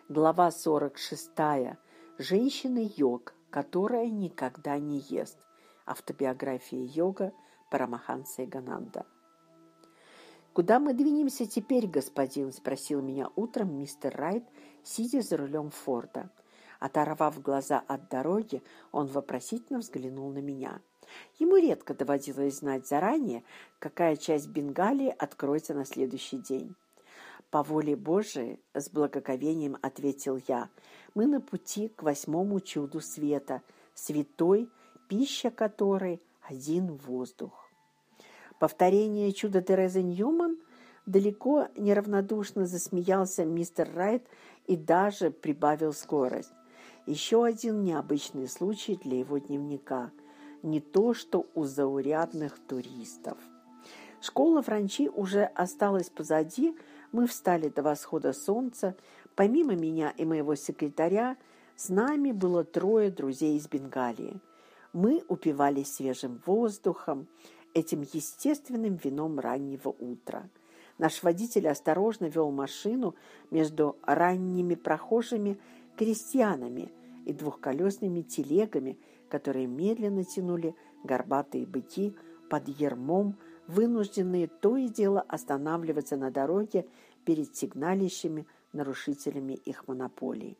Глава 46. Женщина-йог, которая никогда не ест. Автобиография йога Парамаханса Йогананда. «Куда мы двинемся теперь, господин?» – спросил меня утром мистер Райт, сидя за рулем Форда. Оторвав глаза от дороги, он вопросительно взглянул на меня. Ему редко доводилось знать заранее, какая часть Бенгалии откроется на следующий день. «По воле Божией, — с благоговением ответил я, — мы на пути к 8-му чуду света, святой, пища которой — один воздух». Повторение чуда Терезы Ньюман? Далеко неравнодушно засмеялся мистер Райт и даже прибавил скорость. Еще один необычный случай для его дневника. Не то, что у заурядных туристов. Школа Франчи уже осталась позади. Мы встали до восхода солнца. Помимо меня и моего секретаря, с нами было 3 друзей из Бенгалии. Мы упивались свежим воздухом, этим естественным вином раннего утра. Наш водитель осторожно вел машину между ранними прохожими крестьянами и двухколесными телегами, которые медленно тянули горбатые быки под ярмом, вынужденные то и дело останавливаться на дороге перед сигналящими нарушителями их монополий.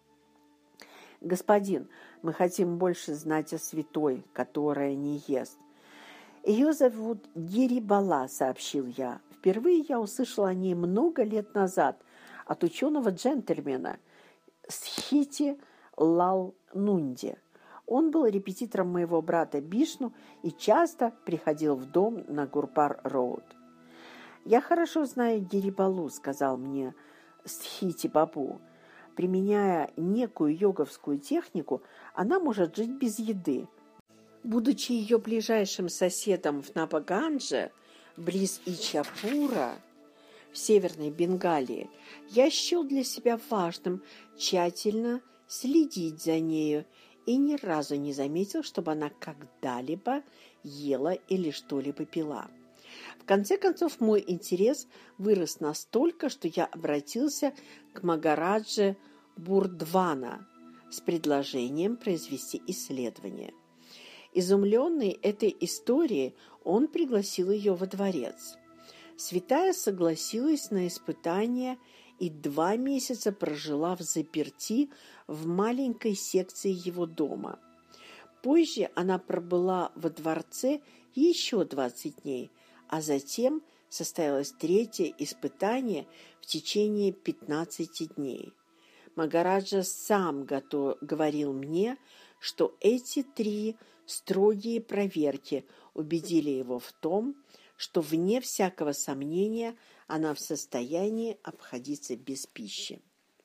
«Господин, мы хотим больше знать о святой, которая не ест». «Ее зовут Гирибала», — сообщил я. «Впервые я услышал о ней много лет назад от ученого-джентльмена Схити Лал Нунди. Он был репетитором моего брата Бишну и часто приходил в дом на Гурпар-роуд». «Я хорошо знаю Гирибалу», — сказал мне Схити Бабу. «Применяя некую йоговскую технику, она может жить без еды. Будучи ее ближайшим соседом в Набагандже, близ Ичапура, в Северной Бенгалии, я счел для себя важным тщательно следить за нею и ни разу не заметил, чтобы она когда-либо ела или что-либо пила. В конце концов, мой интерес вырос настолько, что я обратился к Магарадже Бурдвана с предложением произвести исследование. Изумленный этой историей, он пригласил ее во дворец. Святая согласилась на испытание и 2 месяца прожила взаперти в маленькой секции его дома. Позже она пробыла во дворце еще 20 дней, а затем состоялось 3-е испытание в течение 15 дней. Магараджа сам говорил мне, что эти 3 строгие проверки убедили его в том, что, вне всякого сомнения, она в состоянии обходиться без пищи.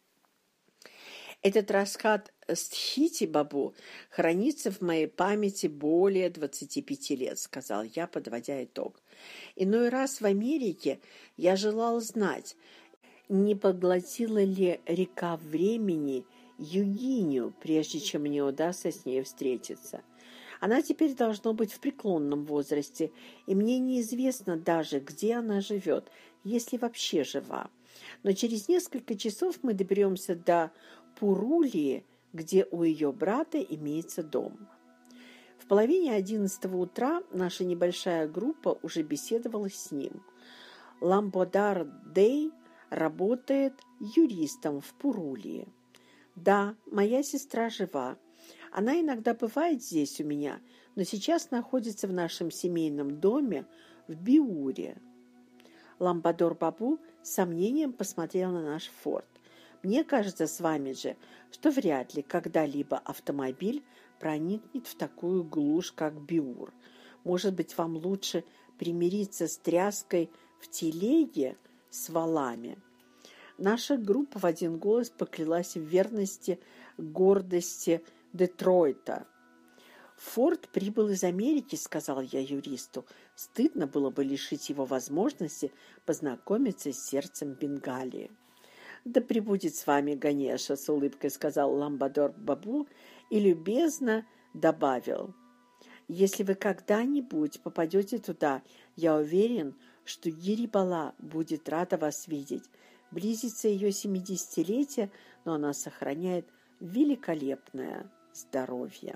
Этот рассказ Схити Бабу хранится в моей памяти более 25 лет, сказал я, подводя итог. Иной раз в Америке я желал знать, не поглотила ли река времени Югиню, прежде чем мне удастся с ней встретиться. Она теперь должно быть в преклонном возрасте, и мне неизвестно даже, где она живет, если вообще жива. Но через несколько часов мы доберемся до Пурулии, где у ее брата имеется дом. В половине 11 утра наша небольшая группа уже беседовала с ним. Ламбодар Дэй работает юристом в Пурулии. «Да, моя сестра жива. Она иногда бывает здесь у меня, но сейчас находится в нашем семейном доме в Биуре». Ламбадор Бабу с сомнением посмотрел на наш форт. «Мне кажется с вами же, что вряд ли когда-либо автомобиль проникнет в такую глушь, как Биур. Может быть, вам лучше примириться с тряской в телеге с валами?» Наша группа в один голос поклялась в верности гордости Детройта. «Форд прибыл из Америки», — сказал я юристу. «Стыдно было бы лишить его возможности познакомиться с сердцем Бенгалии». «Да пребудет с вами Ганеша», — с улыбкой сказал Ламбадор Бабу и любезно добавил: «Если вы когда-нибудь попадете туда, я уверен, что Гирибала будет рада вас видеть. Близится ее 70-летие, но она сохраняет великолепное здоровье.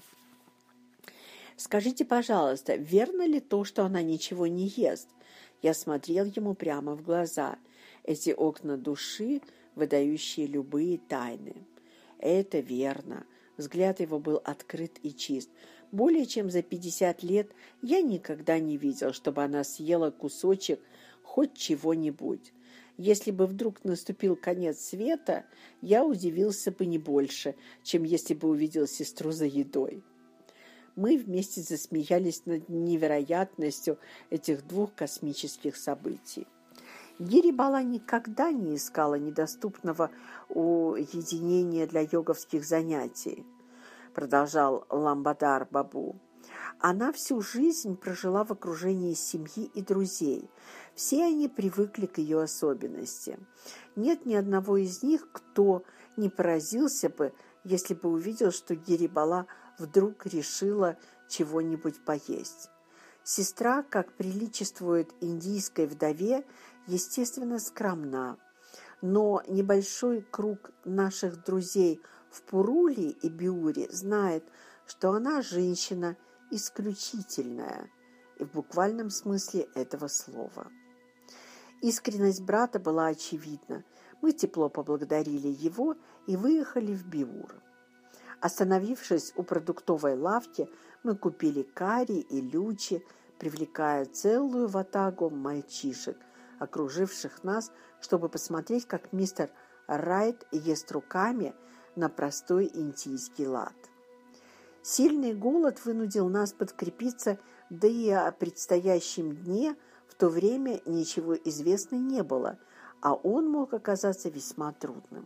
Скажите, пожалуйста, верно ли то, что она ничего не ест? Я смотрел ему прямо в глаза. Эти окна души, выдающие любые тайны. Это верно. Взгляд его был открыт и чист. Более чем за 50 лет я никогда не видел, чтобы она съела кусочек хоть чего-нибудь. Если бы вдруг наступил конец света, я удивился бы не больше, чем если бы увидел сестру за едой. Мы вместе засмеялись над невероятностью этих двух космических событий. Гири-Бала никогда не искала недоступного уединения для йоговских занятий, продолжал Ламбадар Бабу. Она всю жизнь прожила в окружении семьи и друзей. Все они привыкли к ее особенностям. Нет ни одного из них, кто не поразился бы, если бы увидел, что Гири-Бала вдруг решила чего-нибудь поесть. Сестра, как приличествует индийской вдове, естественно, скромна. Но небольшой круг наших друзей в Пуруле и Биуре знает, что она женщина исключительная, и в буквальном смысле этого слова. Искренность брата была очевидна. Мы тепло поблагодарили его и выехали в Биур. Остановившись у продуктовой лавки, мы купили карри и лючи, привлекая целую ватагу мальчишек, окруживших нас, чтобы посмотреть, как мистер Райт ест руками на простой индийский лад. Сильный голод вынудил нас подкрепиться, да и о предстоящем дне в то время ничего известно не было, а он мог оказаться весьма трудным.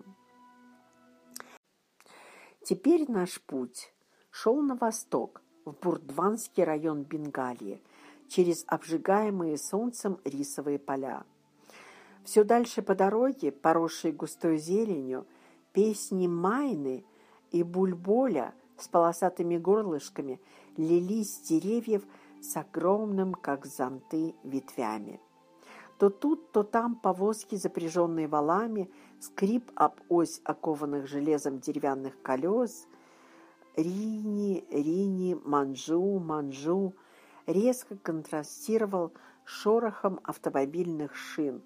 Теперь наш путь шел на восток, в Бурдванский район Бенгалии, через обжигаемые солнцем рисовые поля. Все дальше по дороге, поросшей густой зеленью, песни майны и бульболя с полосатыми горлышками лились с деревьев с огромным, как зонты, ветвями. То тут, то там повозки, запряженные валами, скрип об ось окованных железом деревянных колес, рини, рини, манжу, манжу, резко контрастировал с шорохом автомобильных шин,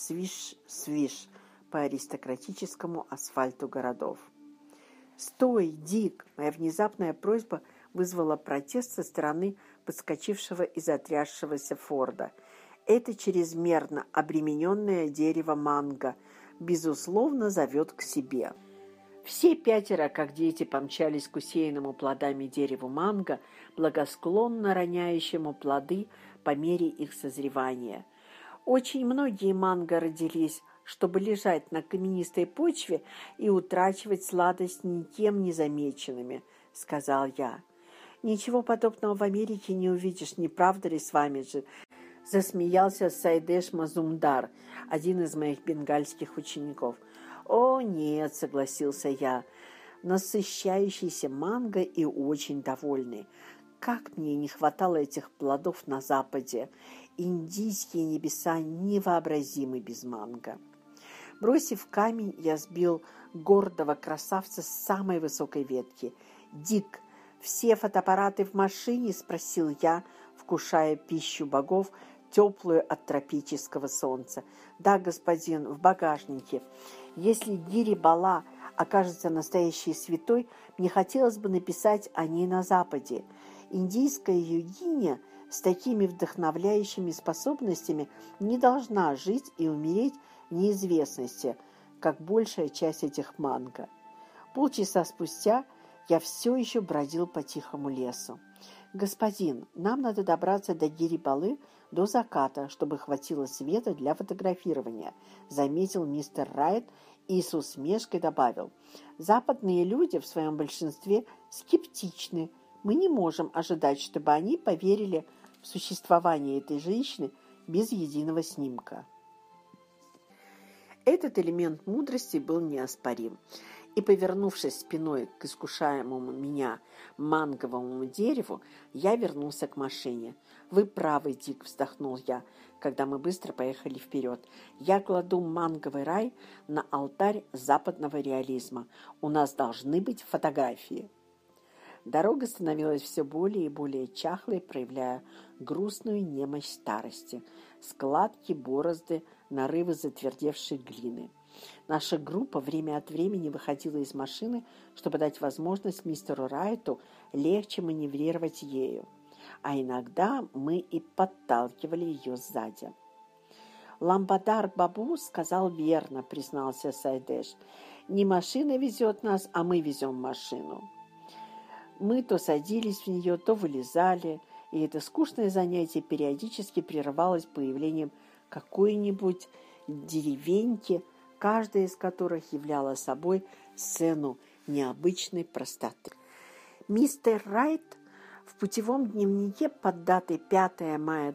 свиш-свиш по аристократическому асфальту городов. «Стой, Дик!» Моя внезапная просьба вызвала протест со стороны подскочившего и затрясшегося Форда. Это чрезмерно обремененное дерево манго, безусловно, зовет к себе. Все пятеро, как дети, помчались к усеянному плодами дереву манго, благосклонно роняющему плоды по мере их созревания. Очень многие манго родились, чтобы лежать на каменистой почве и утрачивать сладость никем не замеченными, сказал я. Ничего подобного в Америке не увидишь, не правда ли с вами же? Засмеялся Сайдеш Мазумдар, один из моих бенгальских учеников. «О, нет», — согласился я, насыщающийся манго и очень довольный. Как мне не хватало этих плодов на Западе! Индийские небеса невообразимы без манго. Бросив камень, я сбил гордого красавца с самой высокой ветки. «Дик, все фотоаппараты в машине?» — спросил я, вкушая пищу богов, теплую от тропического солнца. «Да, господин, в багажнике. Если Гири-Бала окажется настоящей святой, мне хотелось бы написать о ней на Западе. Индийская йогиня с такими вдохновляющими способностями не должна жить и умереть в неизвестности, как большая часть этих манго». Полчаса спустя я все еще бродил по тихому лесу. «Господин, нам надо добраться до Гири-Балы до заката, чтобы хватило света для фотографирования», заметил мистер Райт и с усмешкой добавил. «Западные люди в своем большинстве скептичны. Мы не можем ожидать, чтобы они поверили в существование этой женщины без единого снимка». Этот элемент мудрости был неоспорим. И, повернувшись спиной к искушаемому меня манговому дереву, я вернулся к машине. «Вы правы, Дик», — вздохнул я, когда мы быстро поехали вперед. «Я кладу манговый рай на алтарь западного реализма. У нас должны быть фотографии». Дорога становилась все более и более чахлой, проявляя грустную немощь старости. Складки, борозды, нарывы затвердевшей глины. Наша группа время от времени выходила из машины, чтобы дать возможность мистеру Райту легче маневрировать ею. А иногда мы и подталкивали ее сзади. «Ламбадар Бабу сказал верно», — признался Сайдеш. «Не машина везет нас, а мы везем машину». Мы то садились в нее, то вылезали, и это скучное занятие периодически прерывалось появлением какой-нибудь деревеньки, каждая из которых являла собой сцену необычной простоты. Мистер Райт в путевом дневнике под датой 5 мая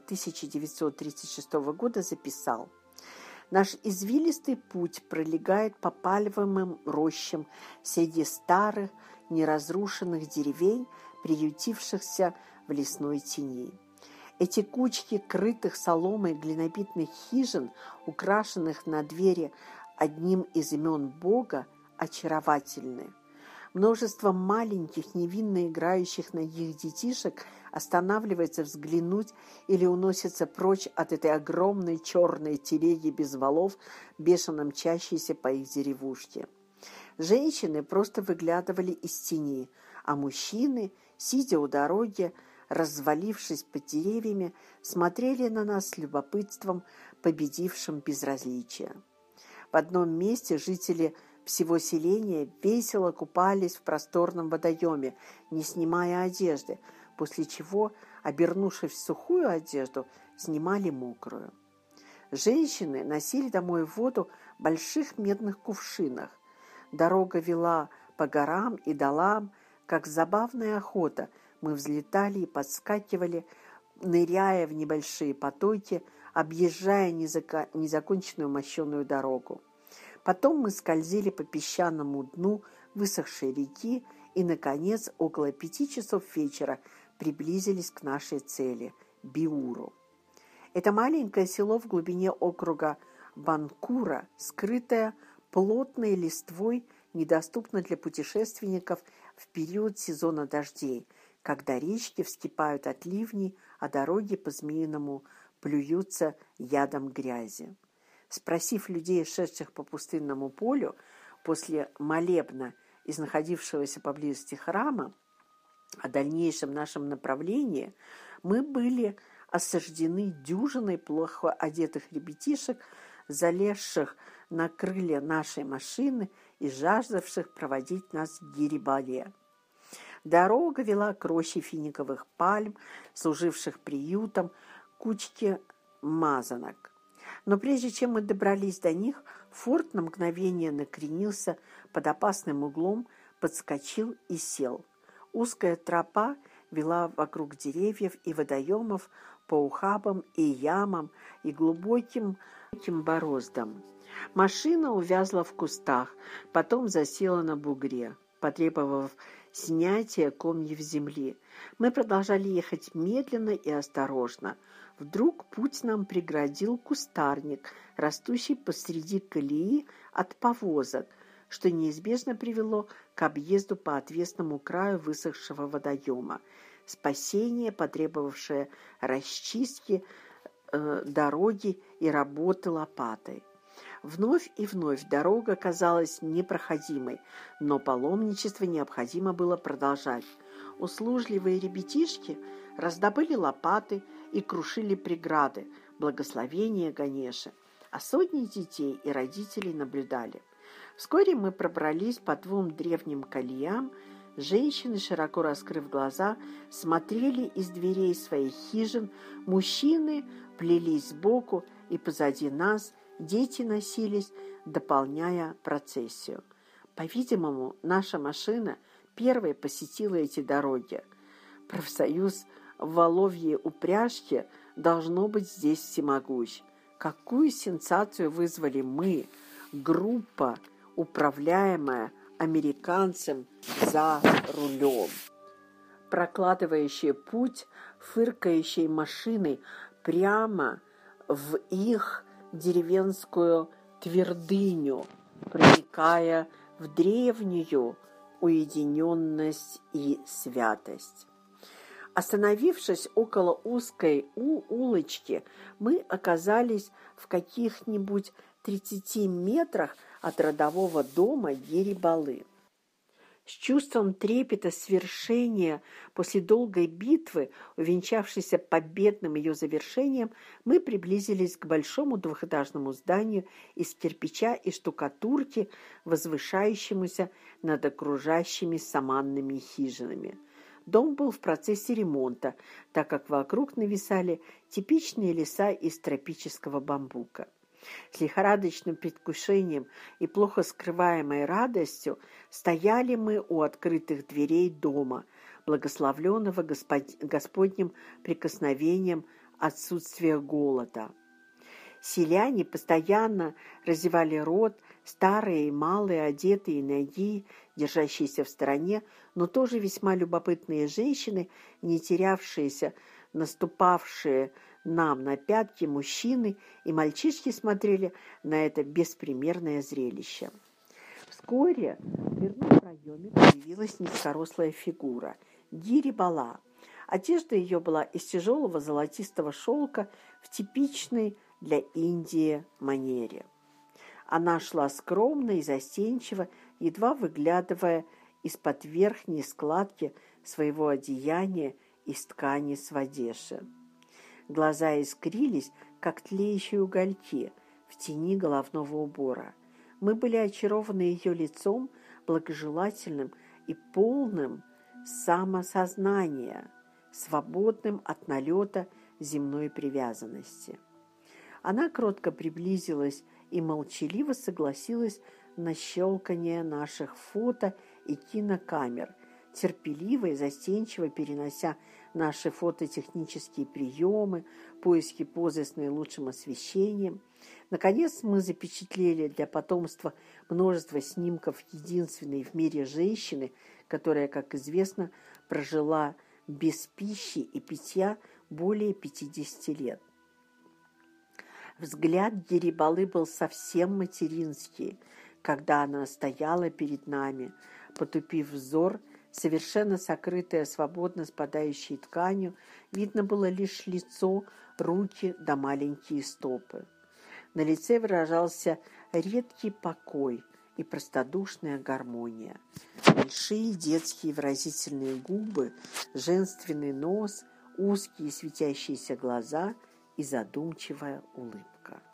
1936 года записал: «Наш извилистый путь пролегает по пальмовым рощам среди старых, неразрушенных деревень, приютившихся в лесной тени. Эти кучки крытых соломой глинобитных хижин, украшенных на двери одним из имен Бога, очаровательны. Множество маленьких, невинно играющих на них детишек останавливается взглянуть или уносится прочь от этой огромной черной телеги без валов, бешено мчащейся по их деревушке. Женщины просто выглядывали из тени, а мужчины, сидя у дороги, развалившись под деревьями, смотрели на нас с любопытством, победившим безразличие. В одном месте жители всего селения весело купались в просторном водоеме, не снимая одежды, после чего, обернувшись в сухую одежду, снимали мокрую. Женщины носили домой воду в больших медных кувшинах. Дорога вела по горам и долам, как забавная охота. Мы взлетали и подскакивали, ныряя в небольшие потоки, объезжая незаконченную мощеную дорогу. Потом мы скользили по песчаному дну высохшей реки и, наконец, около 5 часов вечера приблизились к нашей цели – Биуру. Это маленькое село в глубине округа Банкура, скрытое плотной листвой, недоступно для путешественников в период сезона дождей, когда речки вскипают от ливней, а дороги по-змеиному плюются ядом грязи. Спросив людей, шедших по пустынному полю, после молебна из находившегося поблизости храма, о дальнейшем нашем направлении, мы были осаждены дюжиной плохо одетых ребятишек, залезших на крылья нашей машины и жаждавших проводить нас к Гирибале. Дорога вела к роще финиковых пальм, служивших приютом кучке мазанок. Но прежде чем мы добрались до них, форт на мгновение накренился под опасным углом, подскочил и сел. Узкая тропа вела вокруг деревьев и водоемов по ухабам и ямам и глубоким бороздам. Машина увязла в кустах, потом засела на бугре, потребовав снятия комьев земли. Мы продолжали ехать медленно и осторожно. Вдруг путь нам преградил кустарник, растущий посреди колеи от повозок, что неизбежно привело к объезду по отвесному краю высохшего водоема. Спасение, потребовавшее расчистки дороги и работы лопатой. Вновь и вновь дорога казалась непроходимой, но паломничество необходимо было продолжать. Услужливые ребятишки раздобыли лопаты и крушили преграды, благословение Ганеши, а сотни детей и родителей наблюдали. Вскоре мы пробрались по 2 древним колеям. Женщины, широко раскрыв глаза, смотрели из дверей своих хижин, мужчины плелись сбоку, и позади нас дети носились, дополняя процессию. По-видимому, наша машина первой посетила эти дороги. Профсоюз воловьей упряжки должно быть здесь всемогущ. Какую сенсацию вызвали мы, группа, управляемая американцам за рулем, прокладывающие путь фыркающей машиной прямо в их деревенскую твердыню, проникая в древнюю уединенность и святость. Остановившись около узкой улочки, мы оказались в каких-нибудь 30 метрах от родового дома Гирибалы. С чувством трепета свершения после долгой битвы, увенчавшейся победным ее завершением, мы приблизились к большому двухэтажному зданию из кирпича и штукатурки, возвышающемуся над окружающими саманными хижинами. Дом был в процессе ремонта, так как вокруг нависали типичные леса из тропического бамбука. С лихорадочным предвкушением и плохо скрываемой радостью стояли мы у открытых дверей дома, благословленного Господним прикосновением отсутствия голода. Селяне постоянно разевали рот, старые и малые, одетые ноги, держащиеся в стороне, но тоже весьма любопытные женщины, не терявшиеся, наступавшие нам на пятки мужчины и мальчишки смотрели на это беспримерное зрелище. Вскоре в дверном проеме появилась низкорослая фигура – Гирибала. Одежда ее была из тяжелого золотистого шелка в типичной для Индии манере. Она шла скромно и застенчиво, едва выглядывая из-под верхней складки своего одеяния из ткани свадеши. Глаза искрились, как тлеющие угольки в тени головного убора. Мы были очарованы ее лицом, благожелательным и полным самосознания, свободным от налета земной привязанности. Она кротко приблизилась и молчаливо согласилась на щелканье наших фото и кинокамер, терпеливо и застенчиво перенося наши фототехнические приемы, поиски позы с наилучшим освещением. Наконец мы запечатлели для потомства множество снимков единственной в мире женщины, которая, как известно, прожила без пищи и питья более 50 лет. Взгляд Гирибалы был совсем материнский, когда она стояла перед нами, потупив взор, совершенно сокрытая свободно спадающей тканью, видно было лишь лицо, руки да маленькие стопы. На лице выражался редкий покой и простодушная гармония. Большие детские выразительные губы, женственный нос, узкие светящиеся глаза и задумчивая улыбка.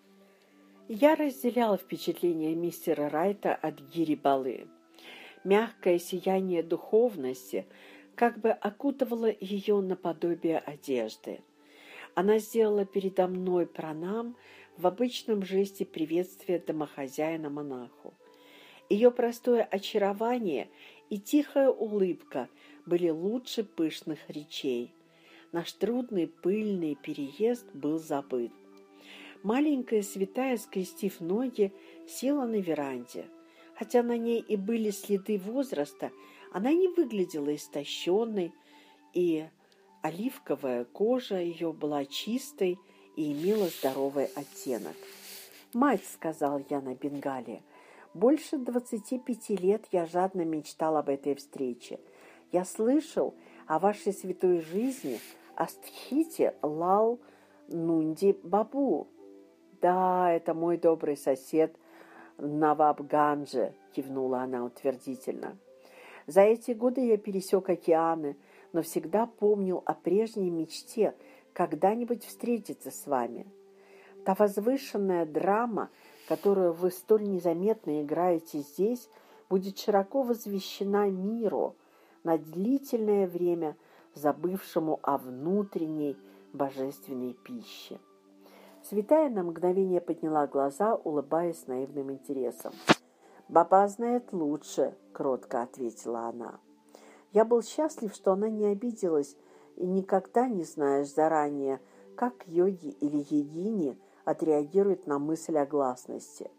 Я разделяла впечатление мистера Райта от Гирибалы. Мягкое сияние духовности как бы окутывало ее наподобие одежды. Она сделала передо мной пранам в обычном жесте приветствия домохозяина-монаху. Ее простое очарование и тихая улыбка были лучше пышных речей. Наш трудный пыльный переезд был забыт. Маленькая святая, скрестив ноги, села на веранде. Хотя на ней и были следы возраста, она не выглядела истощенной, и оливковая кожа ее была чистой и имела здоровый оттенок. «Мать», — сказал я на бенгале, — «больше 25 лет я жадно мечтал об этой встрече. Я слышал о вашей святой жизни, о стхите Лал Нунди Бабу». «Да, это мой добрый сосед Навабгандже», — кивнула она утвердительно. «За эти годы я пересек океаны, но всегда помнил о прежней мечте когда-нибудь встретиться с вами. Та возвышенная драма, которую вы столь незаметно играете здесь, будет широко возвещена миру на длительное время, забывшему о внутренней божественной пище». Святая на мгновение подняла глаза, улыбаясь с наивным интересом. «Баба знает лучше», — кротко ответила она. Я был счастлив, что она не обиделась, и никогда не знаешь заранее, как йоги или йогини отреагируют на мысль о гласности.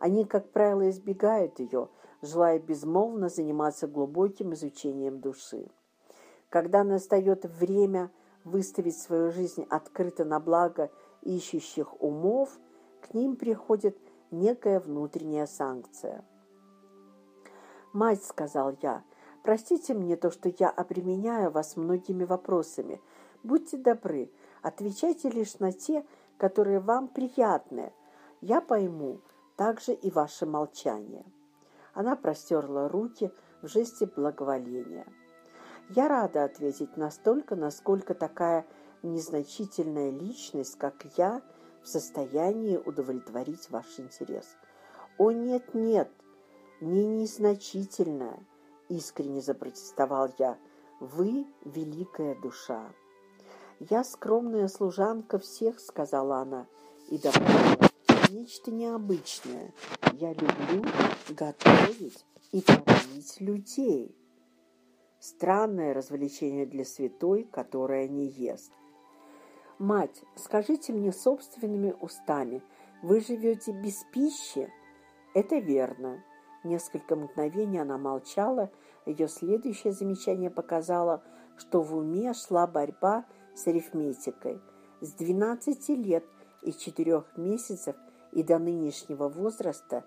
Они, как правило, избегают ее, желая безмолвно заниматься глубоким изучением души. Когда настает время выставить свою жизнь открыто на благо ищущих умов, к ним приходит некая внутренняя санкция. «Мать», — сказал я, — «простите мне то, что я обременяю вас многими вопросами. Будьте добры, отвечайте лишь на те, которые вам приятны. Я пойму также и ваше молчание». Она простерла руки в жесте благоволения. «Я рада ответить настолько, насколько такая незначительная личность, как я, в состоянии удовлетворить ваш интерес». «О, нет, нет, не незначительная», — искренне запротестовал я. «Вы великая душа». «Я скромная служанка всех», — сказала она, и добавила нечто необычное. «Я люблю готовить и кормить людей». Странное развлечение для святой, которая не ест. «Мать, скажите мне собственными устами, вы живете без пищи?» «Это верно». Несколько мгновений она молчала. Ее следующее замечание показало, что в уме шла борьба с арифметикой. С 12 лет и 4 месяцев и до нынешнего возраста,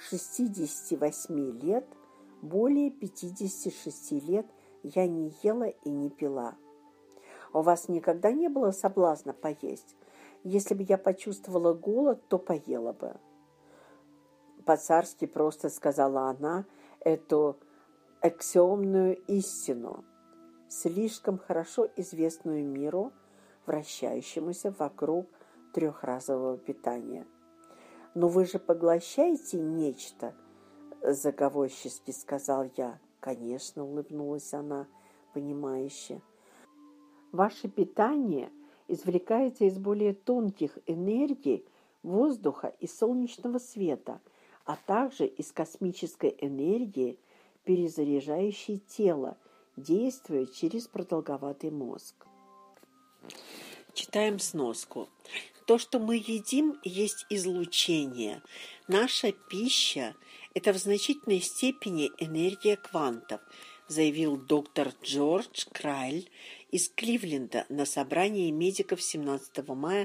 68 лет, более 56 лет, я не ела и не пила. У вас никогда не было соблазна поесть? Если бы я почувствовала голод, то поела бы. По-царски просто сказала она эту аксиомную истину, слишком хорошо известную миру, вращающемуся вокруг трехразового питания. «Но вы же поглощаете нечто?» – заговорчески сказал я. «Конечно», – улыбнулась она, понимающе. «Ваше питание извлекается из более тонких энергий воздуха и солнечного света, а также из космической энергии, перезаряжающей тело, действуя через продолговатый мозг». Читаем сноску. То, что мы едим, есть излучение. Наша пища – это в значительной степени энергия квантов, заявил доктор Джордж Крайль из Кливленда на собрании медиков 17 мая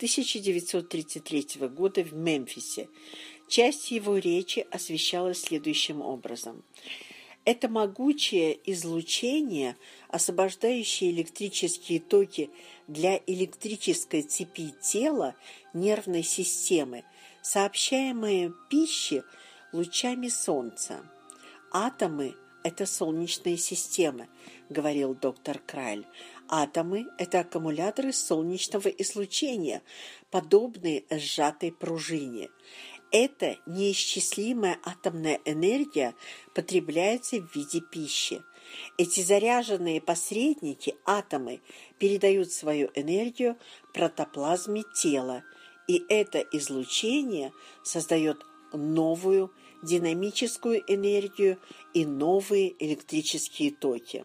1933 года в Мемфисе. Часть его речи освещалась следующим образом. Это могучее излучение, освобождающее электрические токи для электрической цепи тела нервной системы, сообщаемые пище лучами солнца. Атомы – это солнечные системы, говорил доктор Крайль. Атомы – это аккумуляторы солнечного излучения, подобные сжатой пружине. Эта неисчислимая атомная энергия потребляется в виде пищи. Эти заряженные посредники, атомы, передают свою энергию протоплазме тела, и это излучение создает новую динамическую энергию и новые электрические токи.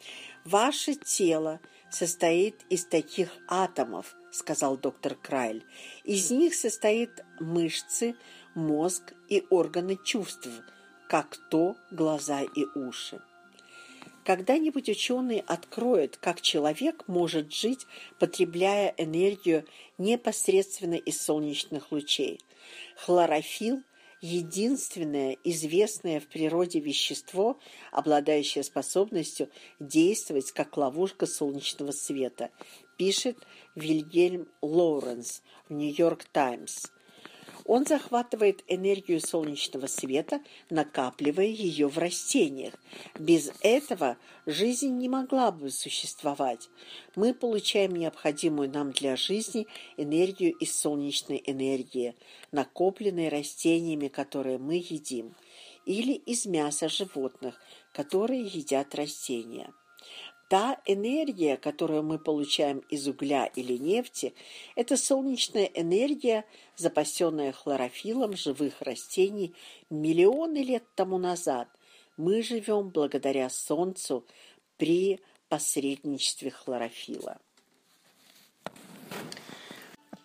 Ваше тело состоит из таких атомов, сказал доктор Крайль. Из них состоят мышцы, мозг и органы чувств, как то глаза и уши. Когда-нибудь ученые откроют, как человек может жить, потребляя энергию непосредственно из солнечных лучей. Хлорофилл – единственное известное в природе вещество, обладающее способностью действовать как ловушка солнечного света, пишет Вильгельм Лоуренс в «Нью-Йорк Таймс». Он захватывает энергию солнечного света, накапливая ее в растениях. Без этого жизнь не могла бы существовать. Мы получаем необходимую нам для жизни энергию из солнечной энергии, накопленной растениями, которые мы едим, или из мяса животных, которые едят растения. Та энергия, которую мы получаем из угля или нефти, это солнечная энергия, запасенная хлорофиллом живых растений миллионы лет тому назад. Мы живем благодаря солнцу при посредничестве хлорофилла.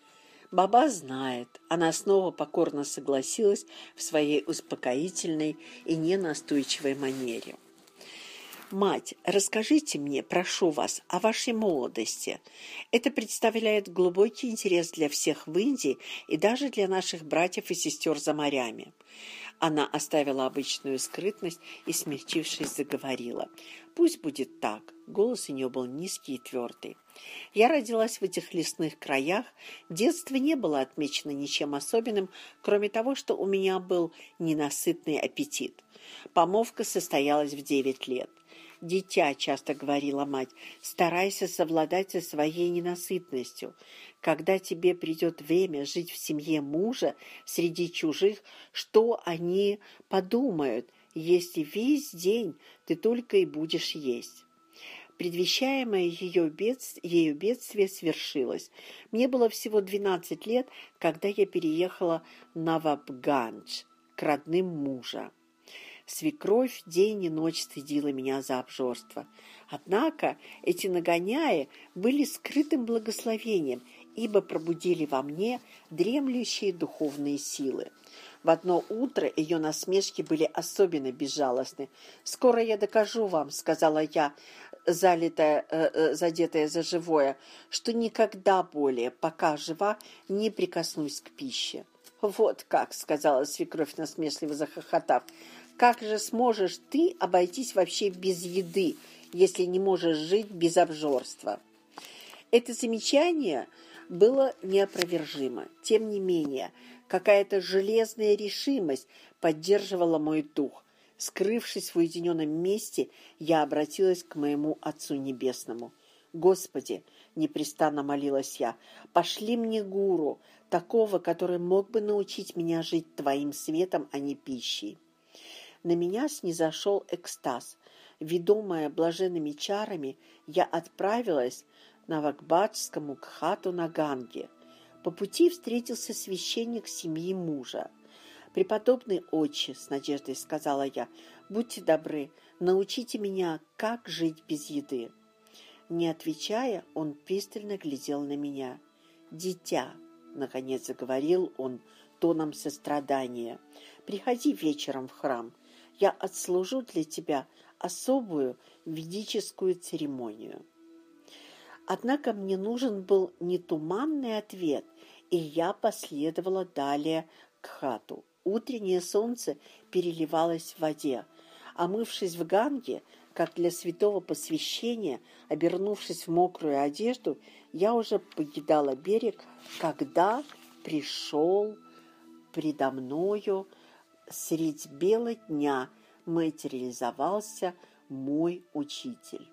Баба знает. Она снова покорно согласилась в своей успокоительной и ненастойчивой манере. «Мать, расскажите мне, прошу вас, о вашей молодости. Это представляет глубокий интерес для всех в Индии и даже для наших братьев и сестер за морями». Она оставила обычную скрытность и, смягчившись, заговорила. «Пусть будет так». Голос у нее был низкий и твердый. «Я родилась в этих лесных краях. Детство не было отмечено ничем особенным, кроме того, что у меня был ненасытный аппетит. Помолвка состоялась в 9 лет. «Дитя», — часто говорила мать, — «старайся совладать со своей ненасытностью. Когда тебе придет время жить в семье мужа среди чужих, что они подумают, если весь день ты только и будешь есть?» Предвещаемое ею бедствие свершилось. Мне было всего 12 лет, когда я переехала в Навабгандж к родным мужа. Свекровь день и ночь стыдила меня за обжорство. Однако эти нагоняи были скрытым благословением, ибо пробудили во мне дремлющие духовные силы. В одно утро ее насмешки были особенно безжалостны. «Скоро я докажу вам», — сказала я, задетая за живое, «что никогда более, пока жива, не прикоснусь к пище». «Вот как», — сказала свекровь, насмешливо захохотав, «как же сможешь ты обойтись вообще без еды, если не можешь жить без обжорства?» Это замечание было неопровержимо. Тем не менее, какая-то железная решимость поддерживала мой дух. Скрывшись в уединенном месте, я обратилась к моему Отцу Небесному. «Господи!» — непрестанно молилась я. «Пошли мне гуру, такого, который мог бы научить меня жить Твоим светом, а не пищей». На меня снизошел экстаз. Ведомая блаженными чарами, я отправилась к Навабгаджскому кхату на Ганге. По пути встретился священник семьи мужа. «Преподобный отче», — с надеждой сказала я, — «будьте добры, научите меня, как жить без еды». Не отвечая, он пристально глядел на меня. «Дитя», — наконец заговорил он тоном сострадания, — «приходи вечером в храм. Я отслужу для тебя особую ведическую церемонию». Однако мне нужен был не туманный ответ, и я последовала далее к хату. Утреннее солнце переливалось в воде. Омывшись в Ганге, как для святого посвящения, обернувшись в мокрую одежду, я уже покидала берег, когда пришел предо мною средь бела дня материализовался мой учитель.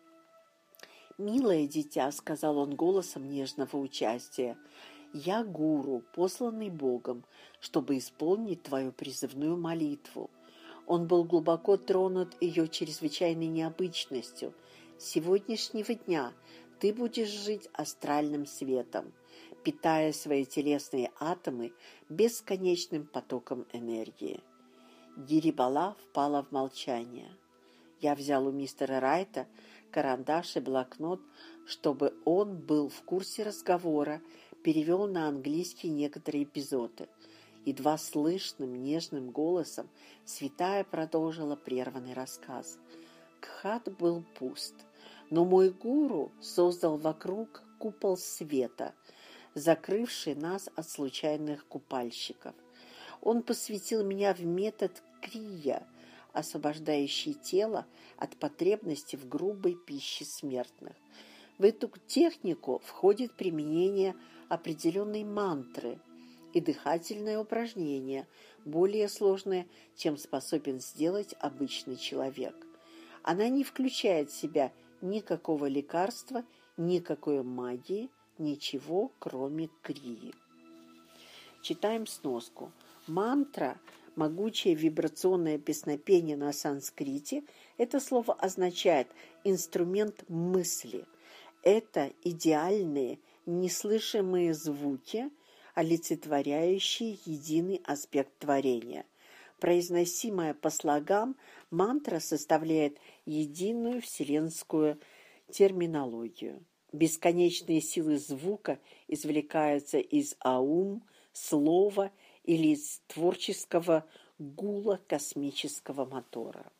«Милое дитя», — сказал он голосом нежного участия, — «я гуру, посланный Богом, чтобы исполнить твою призывную молитву». Он был глубоко тронут ее чрезвычайной необычностью. «С сегодняшнего дня ты будешь жить астральным светом, питая свои телесные атомы бесконечным потоком энергии». Гирибала впала в молчание. Я взял у мистера Райта карандаш и блокнот, чтобы он был в курсе разговора, перевел на английский некоторые эпизоды. Едва слышным нежным голосом святая продолжила прерванный рассказ. Кхат был пуст, но мой гуру создал вокруг купол света, закрывший нас от случайных купальщиков. Он посвятил меня в метод крия, освобождающий тело от потребности в грубой пище смертных. В эту технику входит применение определенной мантры и дыхательное упражнение, более сложное, чем способен сделать обычный человек. Она не включает в себя никакого лекарства, никакой магии, ничего, кроме крии. Читаем сноску. Мантра – могучее вибрационное песнопение на санскрите. Это слово означает «инструмент мысли». Это идеальные, неслышимые звуки, олицетворяющие единый аспект творения. Произносимая по слогам, мантра составляет единую вселенскую терминологию. Бесконечные силы звука извлекаются из аум, слова или из творческого гула космического мотора.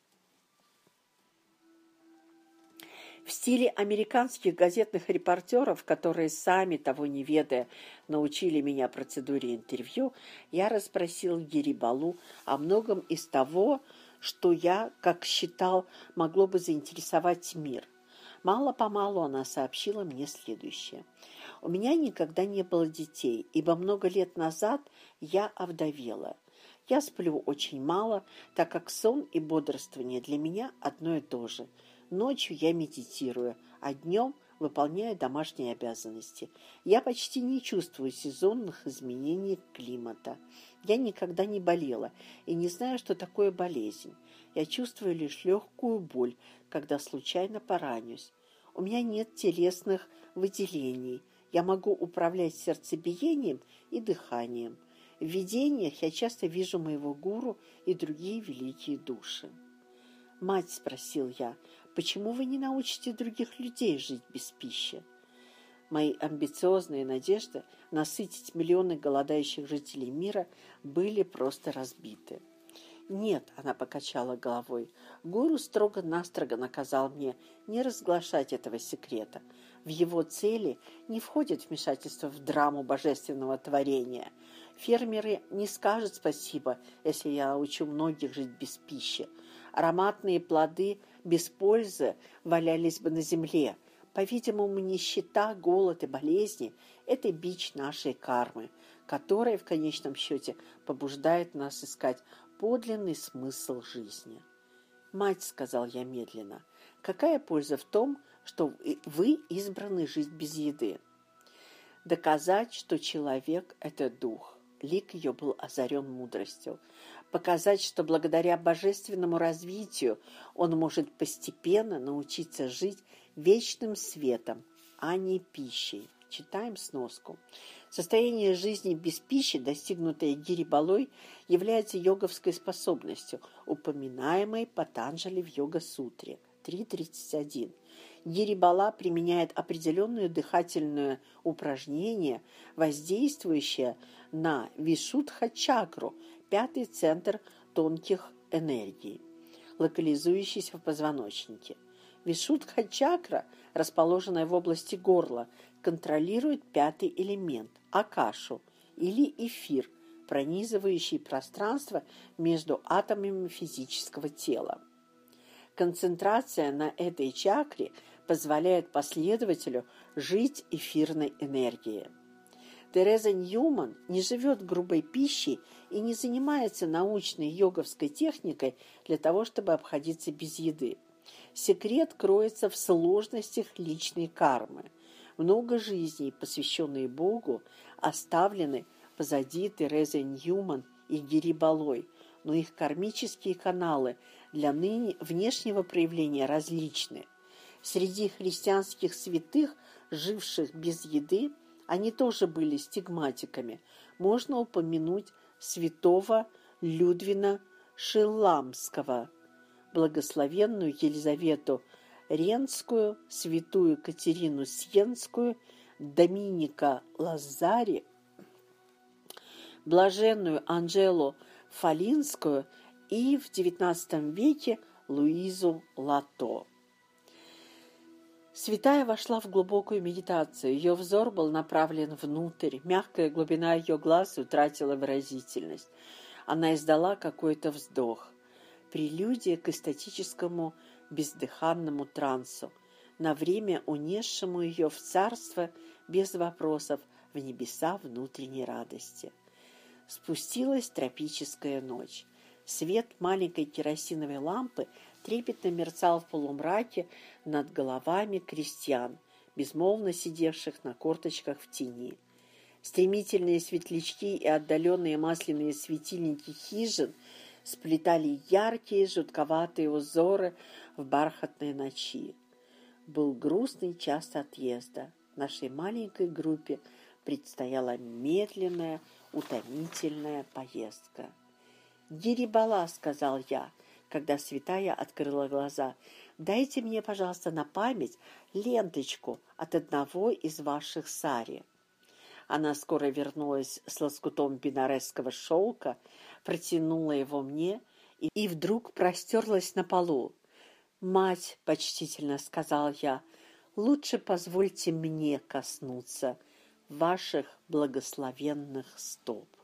В стиле американских газетных репортеров, которые сами, того не ведая, научили меня процедуре интервью, я расспросил Гирибалу о многом из того, что я, как считал, могло бы заинтересовать мир. Мало-помалу она сообщила мне следующее. У меня никогда не было детей, ибо много лет назад я овдовела. Я сплю очень мало, так как сон и бодрствование для меня одно и то же. Ночью я медитирую, а днем выполняю домашние обязанности. Я почти не чувствую сезонных изменений климата. Я никогда не болела и не знаю, что такое болезнь. Я чувствую лишь легкую боль, когда случайно поранюсь. У меня нет телесных выделений. Я могу управлять сердцебиением и дыханием. В видениях я часто вижу моего гуру и другие великие души. «Мать», — спросил я, — «почему вы не научите других людей жить без пищи?» Мои амбициозные надежды насытить миллионы голодающих жителей мира были просто разбиты. «Нет», — она покачала головой, — «гуру строго-настрого наказал мне не разглашать этого секрета. В его цели не входит вмешательство в драму божественного творения. Фермеры не скажут спасибо, если я научу многих жить без пищи. Ароматные плоды без пользы валялись бы на земле. По-видимому, нищета, голод и болезни – это бич нашей кармы, которая в конечном счете побуждает нас искать подлинный смысл жизни. «Мать», — сказал я медленно, — «какая польза в том, что вы избраны жить без еды?» «Доказать, что человек – это дух». Лик ее был озарен мудростью. «Показать, что благодаря божественному развитию он может постепенно научиться жить вечным светом, а не пищей». Читаем сноску. Состояние жизни без пищи, достигнутое Гирибалой, является йоговской способностью, упоминаемой Патанджали в Йога-сутре 3.31. Гирибала применяет определенное дыхательное упражнение, воздействующее на Вишудха-чакру, пятый центр тонких энергий, локализующийся в позвоночнике. Вишудха-чакра, расположенная в области горла, контролирует пятый элемент – акашу или эфир, пронизывающий пространство между атомами физического тела. Концентрация на этой чакре позволяет последователю жить эфирной энергией. Тереза Ньюман не живет грубой пищей и не занимается научной йоговской техникой для того, чтобы обходиться без еды. Секрет кроется в сложностях личной кармы. Много жизней, посвященные Богу, оставлены позади Терезы Ньюман и Гирибалой, но их кармические каналы для внешнего проявления различны. Среди христианских святых, живших без еды, они тоже были стигматиками. Можно упомянуть святого Людвина Шиламского, благословенную Елизавету Ренскую, святую Катерину Сьенскую, Доминика Лазари, блаженную Анжелу Фалинскую и в XIX веке Луизу Лато. Святая вошла в глубокую медитацию. Ее взор был направлен внутрь. Мягкая глубина ее глаз утратила выразительность. Она издала какой-то вздох. Прелюдия к эстетическому бездыханному трансу, на время унесшему ее в царство без вопросов, в небеса внутренней радости. Спустилась тропическая ночь. Свет маленькой керосиновой лампы трепетно мерцал в полумраке над головами крестьян, безмолвно сидевших на корточках в тени. Стремительные светлячки и отдаленные масляные светильники хижин сплетали яркие жутковатые узоры в бархатной ночи. Был грустный час отъезда. Нашей маленькой группе предстояла медленная, утомительная поездка. «Гирибала», — сказал я, когда святая открыла глаза, Дайте мне, пожалуйста, на память ленточку от одного из ваших сари». Она скоро вернулась с лоскутом бенаресского шелка, протянула его мне и вдруг простерлась на полу. «Мать», — почтительно сказал я, — «лучше позвольте мне коснуться ваших благословенных стоп».